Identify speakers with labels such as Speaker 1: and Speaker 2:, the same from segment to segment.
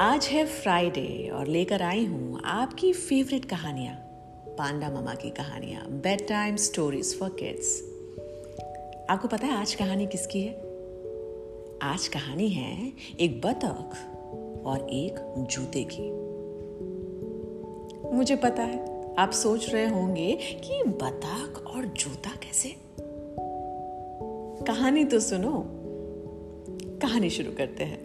Speaker 1: आज है फ्राइडे और लेकर आई हूँ आपकी फेवरेट कहानियाँ, पांडा मामा की कहानियाँ, bed time stories for kids. आपको पता है आज कहानी किसकी है? आज कहानी है एक बतख और एक जूते की। मुझे पता है आप सोच रहे होंगे कि बतख और जूता कैसे? कहानी तो सुनो। कहानी शुरू करते हैं।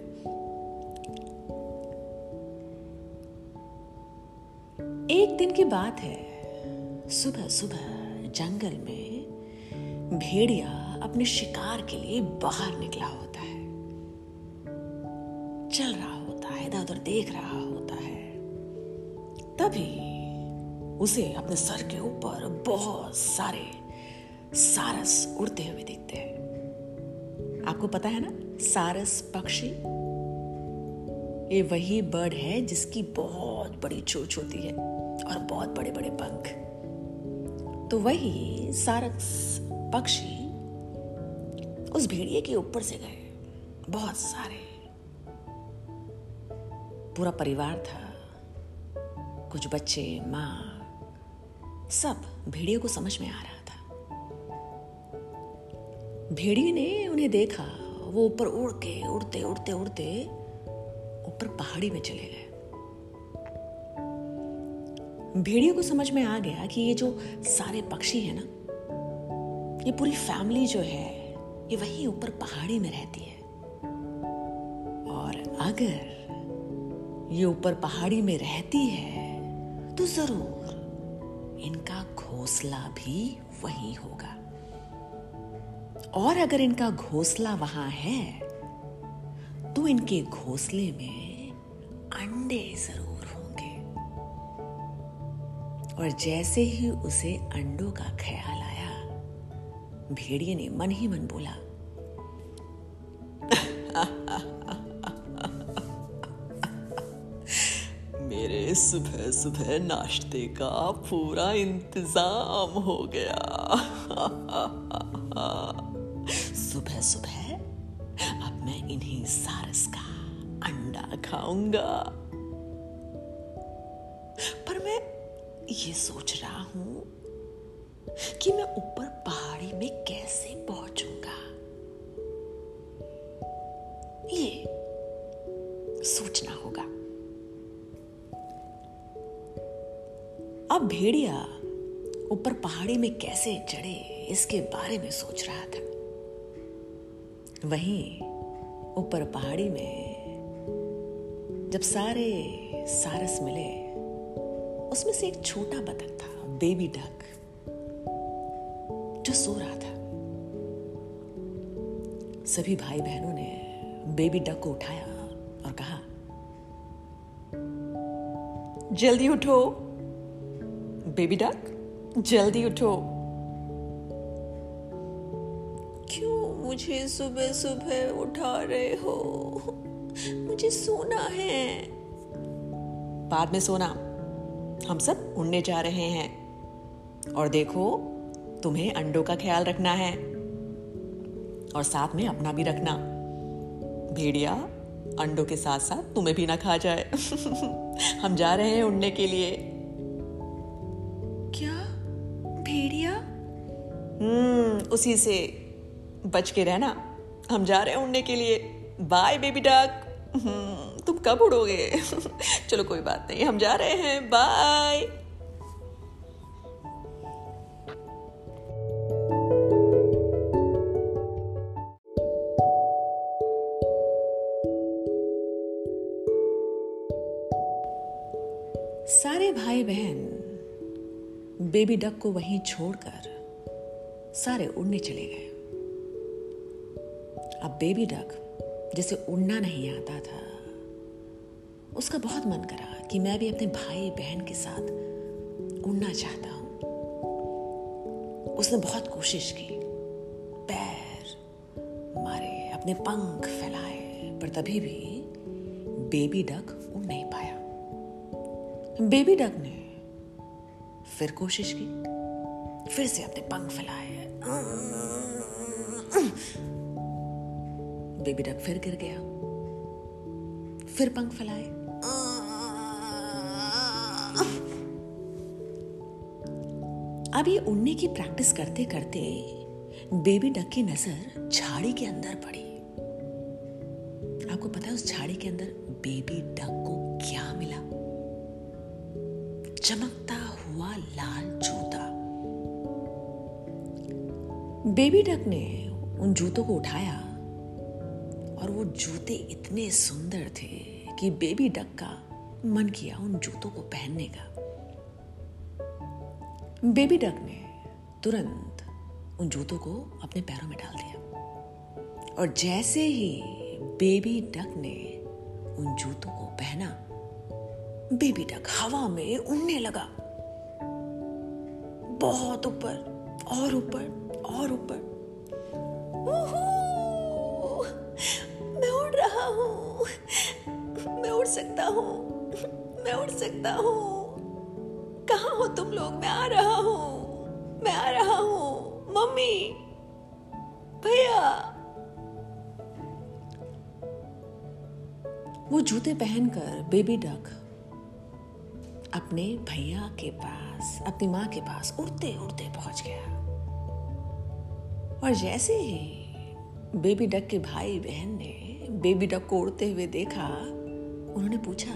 Speaker 1: एक दिन की बात है। सुबह सुबह जंगल में भेड़िया अपने शिकार के लिए बाहर निकला होता है। चल रहा होता है, इधर उधर देख रहा होता है। तभी उसे अपने सर के ऊपर बहुत सारे सारस उड़ते हुए दिखते हैं। आपको पता है ना, सारस पक्षी ये वही बर्ड है जिसकी बहुत बड़ी चोंच होती है और बहुत बड़े बड़े पंख। तो वही सारस पक्षी उस भेड़िए के ऊपर से गए। बहुत सारे, पूरा परिवार था, कुछ बच्चे, माँ, सब भेड़िए को समझ में आ रहा था। भेड़िए ने उन्हें देखा, वो ऊपर उड़ के उड़ते उड़ते उड़ते ऊपर पहाड़ी में चले गए। भेड़िए को समझ में आ गया कि ये जो सारे पक्षी है ना, ये पूरी फैमिली जो है ये वहीं ऊपर पहाड़ी में रहती है। और अगर ये ऊपर पहाड़ी में रहती है तो जरूर इनका घोंसला भी वहीं होगा। और अगर इनका घोंसला वहां है तो इनके घोंसले में अंडे जरूर होंगे। और जैसे ही उसे अंडों का ख्याल आया, भेड़िए ने मन ही मन बोला, मेरे सुबह सुबह नाश्ते का पूरा इंतजाम हो गया। सुबह सुबह अब मैं इन्हीं सारस का अंडा खाऊंगा। पर मैं ये सोच रहा हूं कि मैं ऊपर पहाड़ी में कैसे पहुंचूंगा। ये सोचना होगा। अब भेड़िया ऊपर पहाड़ी में कैसे चढ़े इसके बारे में सोच रहा था। वहीं ऊपर पहाड़ी में जब सारे सारस मिले, उसमें से एक छोटा बतख था, बेबी डक, जो सो रहा था। सभी भाई बहनों ने बेबी डक को उठाया और कहा, जल्दी उठो बेबी डक, जल्दी उठो। क्यों मुझे सुबह सुबह उठा रहे हो? मुझे सोना है। बाद में सोना, हम सब उड़ने जा रहे हैं। और देखो, तुम्हें अंडों का ख्याल रखना है और साथ में अपना भी रखना। भेड़िया अंडों के साथ साथ तुम्हें भी ना खा जाए। हम जा रहे हैं उड़ने के लिए। क्या? भेड़िया? उसी से बच के रहना। हम जा रहे हैं उड़ने के लिए। Bye baby duck. तुम कब उड़ोगे? चलो कोई बात नहीं, हम जा रहे हैं। बाय। सारे भाई बहन बेबी डक को वहीं छोड़कर सारे उड़ने चले गए। अब बेबी डक, जिसे उड़ना नहीं आता था, उसका बहुत मन करा कि मैं भी अपने भाई बहन के साथ उड़ना चाहता हूं। उसने बहुत कोशिश की, पैर मारे, अपने पंख फैलाए, पर तभी भी बेबी डक उड़ नहीं पाया। बेबी डक ने फिर कोशिश की, फिर से अपने पंख फैलाए। बेबी डक फिर गिर गया, फिर पंख फैलाए, अब ये उड़ने की प्रैक्टिस करते करते बेबी डक की नजर झाड़ी के अंदर पड़ी। आपको पता है उस झाड़ी के अंदर बेबी डक को क्या मिला? चमकता हुआ लाल जूता। बेबी डक ने उन जूतों को उठाया और वो जूते इतने सुंदर थे कि बेबी डक का मन किया उन जूतों को पहनने का। बेबी डक ने तुरंत उन जूतों को अपने पैरों में डाल दिया और जैसे ही बेबी डक ने उन जूतों को पहना, बेबी डक हवा में उड़ने लगा, बहुत ऊपर और ऊपर और ऊपर। मैं उड़ रहा हूँ, मैं उड़ सकता हूँ, मैं उड़ सकता हूँ। कहाँ हो तुम लोग? मैं आ रहा हूँ, मैं आ रहा हूँ। मम्मी, भैया। वो जूते पहनकर बेबी डक अपने भैया के पास, अपनी माँ के पास उड़ते उड़ते पहुंच गया। और जैसे ही बेबी डक के भाई बहन ने बेबी डक को उड़ते हुए देखा, उन्होंने पूछा,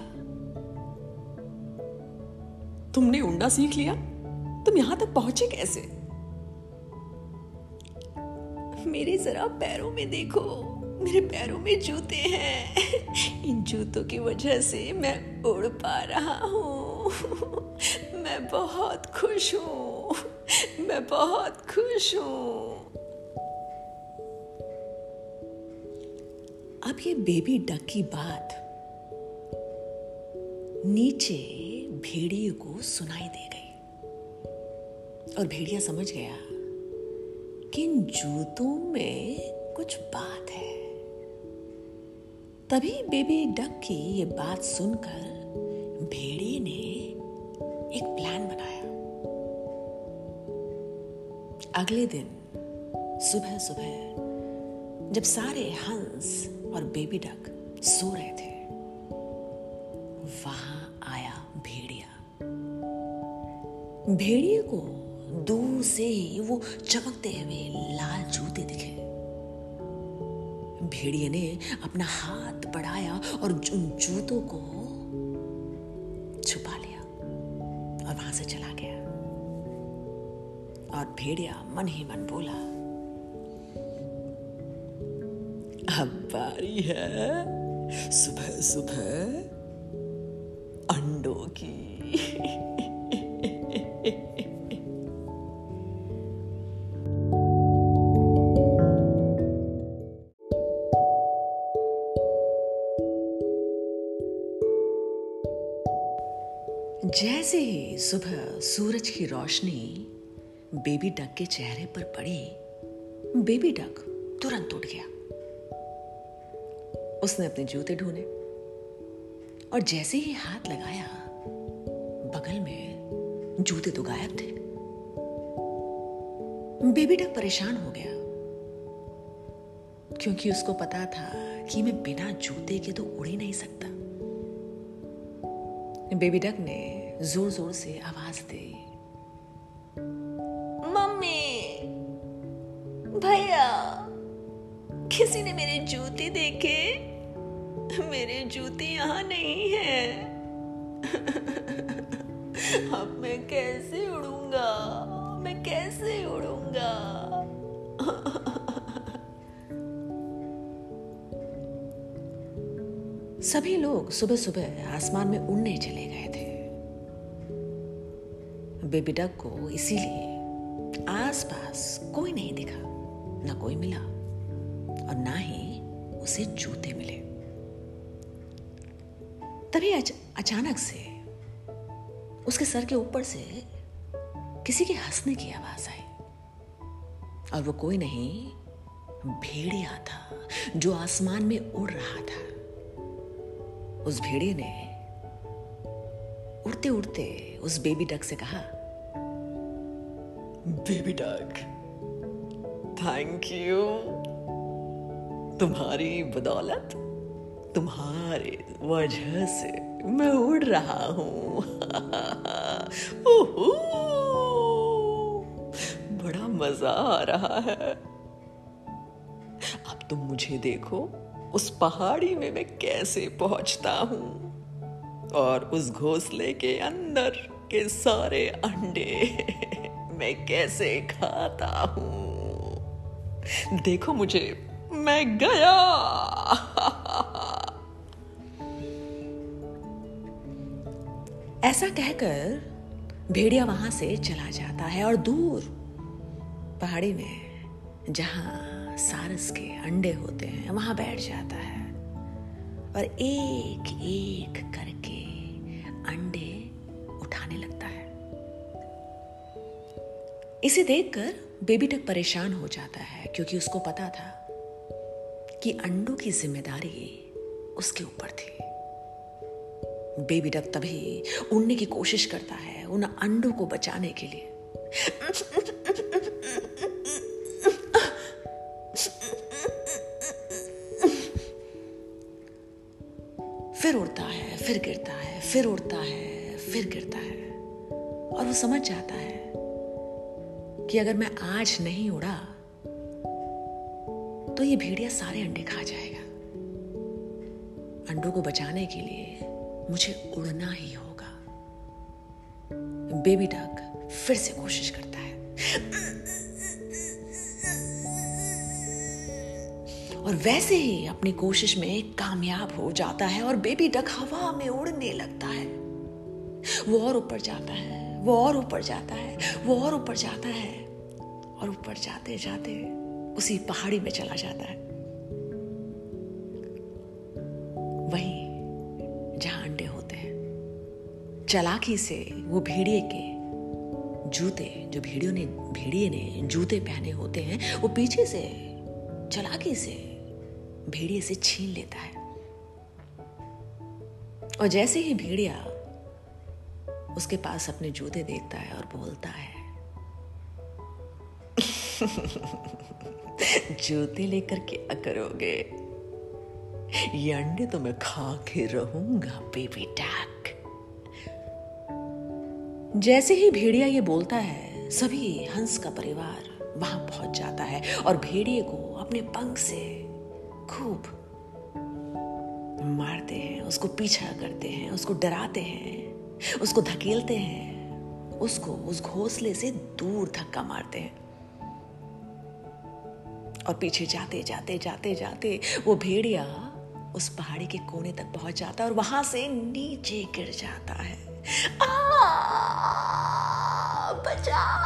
Speaker 1: तुमने उड़ना सीख लिया? तुम यहां तक पहुंचे कैसे? मेरे जरा पैरों में देखो, मेरे पैरों में जूते हैं। इन जूतों की वजह से मैं उड़ पा रहा हूँ। मैं बहुत खुश हूँ, मैं बहुत खुश हूँ। अब ये बेबी डक की बात नीचे भेड़िए को सुनाई दे गई और भेड़िया समझ गया कि इन जूतों में कुछ बात है। तभी बेबी डक की ये बात सुनकर भेड़िए ने एक प्लान बनाया। अगले दिन सुबह सुबह जब सारे हंस और बेबी डक सो रहे थे, वहां आया भेड़िया। भेड़िए को दूर से ही वो चमकते हुए लाल जूते दिखे। भेड़िए ने अपना हाथ बढ़ाया और उन जूतों को छुपा लिया और वहां से चला गया। और भेड़िया मन ही मन बोला, अब बारी है सुबह सुबह अंडों की। जैसे ही सुबह सूरज की रोशनी बेबी डक के चेहरे पर पड़ी, बेबी डक तुरंत उठ गया। उसने अपने जूते ढूंढे और जैसे ही हाथ लगाया, बगल में जूते तो गायब थे। बेबी डक परेशान हो गया क्योंकि उसको पता था कि मैं बिना जूते के तो उड़ ही नहीं सकता। बेबी डक ने जोर जोर से आवाज दी, मम्मी, भैया, किसी ने मेरे जूते देखे? मेरे जूते यहाँ नहीं हैं। अब मैं कैसे उड़ूंगा? मैं कैसे उड़ूंगा? सभी लोग सुबह सुबह आसमान में उड़ने चले गए थे। बेबी डक को इसीलिए आसपास कोई नहीं दिखा, ना कोई मिला और ना ही उसे जूते मिले। तभी अचानक से उसके सर के ऊपर से किसी के हंसने की आवाज आई और वो कोई नहीं, भेड़िया था जो आसमान में उड़ रहा था। उस भेड़िए ने उड़ते उड़ते उस बेबी डक से कहा, बेबी डक, थैंक यू। तुम्हारी बदौलत, तुम्हारे वजह से मैं उड़ रहा हूं। मजा आ रहा है। अब तुम मुझे देखो, उस पहाड़ी में मैं कैसे पहुंचता हूं और उस घोंसले के अंदर के सारे अंडे मैं कैसे खाता हूं। देखो मुझे, मैं गया। ऐसा कहकर भेड़िया वहां से चला जाता है और दूर पहाड़ी में जहां सारस के अंडे होते हैं वहां बैठ जाता है और एक एक करके अंडे उठाने लगता है। इसे देखकर बेबी डक परेशान हो जाता है, क्योंकि उसको पता था कि अंडों की जिम्मेदारी उसके ऊपर थी। बेबी डक तभी उड़ने की कोशिश करता है उन अंडों को बचाने के लिए। फिर उड़ता है, फिर गिरता है, फिर उड़ता है, फिर गिरता है, और वो समझ जाता है कि अगर मैं आज नहीं उड़ा तो ये भेड़िया सारे अंडे खा जाएगा। अंडों को बचाने के लिए मुझे उड़ना ही होगा। बेबी डक फिर से कोशिश करता है और वैसे ही अपनी कोशिश में कामयाब हो जाता है और बेबी डक हवा में उड़ने लगता है। वो और ऊपर जाता है, वो और ऊपर जाता है, वो और ऊपर जाता है, और ऊपर जाते जाते उसी पहाड़ी में चला जाता है, वहीं जहां अंडे होते हैं। चालाकी से वो भेड़िए के जूते, जो भेड़िए ने जूते पहने होते हैं, वो पीछे से चालाकी से भेड़िए से छीन लेता है। और जैसे ही भेड़िया उसके पास अपने जूते देखता है और बोलता है, जूते लेकर क्या करोगे? ये अंडे तो मैं खा के रहूंगा बेबी डक। जैसे ही भेड़िया ये बोलता है, सभी हंस का परिवार वहां पहुंच जाता है और भेड़िए को अपने पंख से खूब मारते हैं, उसको पीछा करते हैं, उसको डराते हैं, उसको धकेलते हैं, उसको उस घोंसले से दूर धक्का मारते हैं। और पीछे जाते जाते जाते जाते वो भेड़िया उस पहाड़ी के कोने तक पहुंच जाता है और वहां से नीचे गिर जाता है। बचाओ!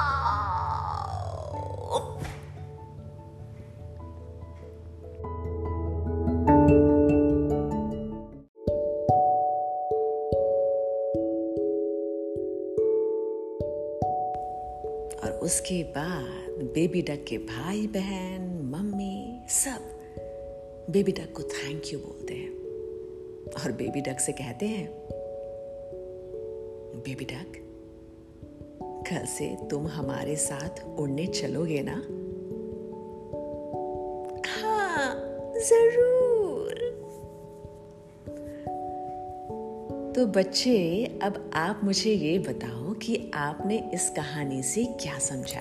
Speaker 1: और उसके बाद बेबी डक के भाई बहन, मम्मी, सब बेबी डक को थैंक यू बोलते हैं और बेबी डक से कहते हैं, बेबी डक, कल से तुम हमारे साथ उड़ने चलोगे ना? हाँ, जरूर। तो बच्चे, अब आप मुझे ये बताओ कि आपने इस कहानी से क्या समझा?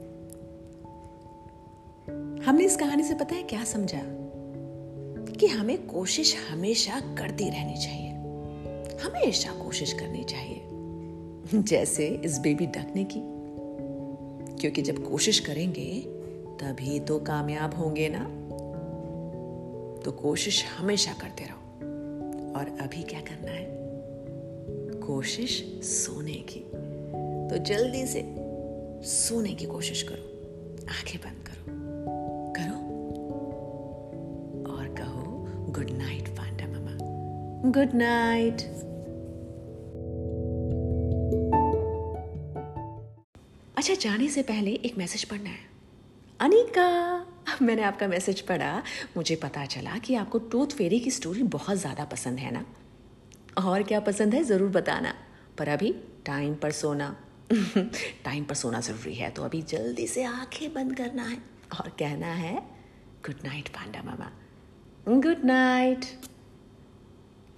Speaker 1: हमने इस कहानी से पता है क्या समझा? कि हमें कोशिश हमेशा करती रहनी चाहिए, हमेशा कोशिश करनी चाहिए, जैसे इस बेबी डक ने की। क्योंकि जब कोशिश करेंगे तभी तो कामयाब होंगे ना। तो कोशिश हमेशा करते रहो। और अभी क्या करना है? कोशिश सोने की। तो जल्दी से सोने की कोशिश करो, आंखें बंद करो, और कहो गुड नाइट पांडा मामा, गुड नाइट। अच्छा, जाने से पहले एक मैसेज पढ़ना है। अनिका, मैंने आपका मैसेज पढ़ा, मुझे पता चला कि आपको टूथ फेरी की स्टोरी बहुत ज़्यादा पसंद है ना। और क्या पसंद है ज़रूर बताना। पर अभी टाइम पर सोना टाइम पर सोना ज़रूरी है। तो अभी जल्दी से आंखें बंद करना है और कहना है गुड नाइट पांडा मामा, गुड नाइट।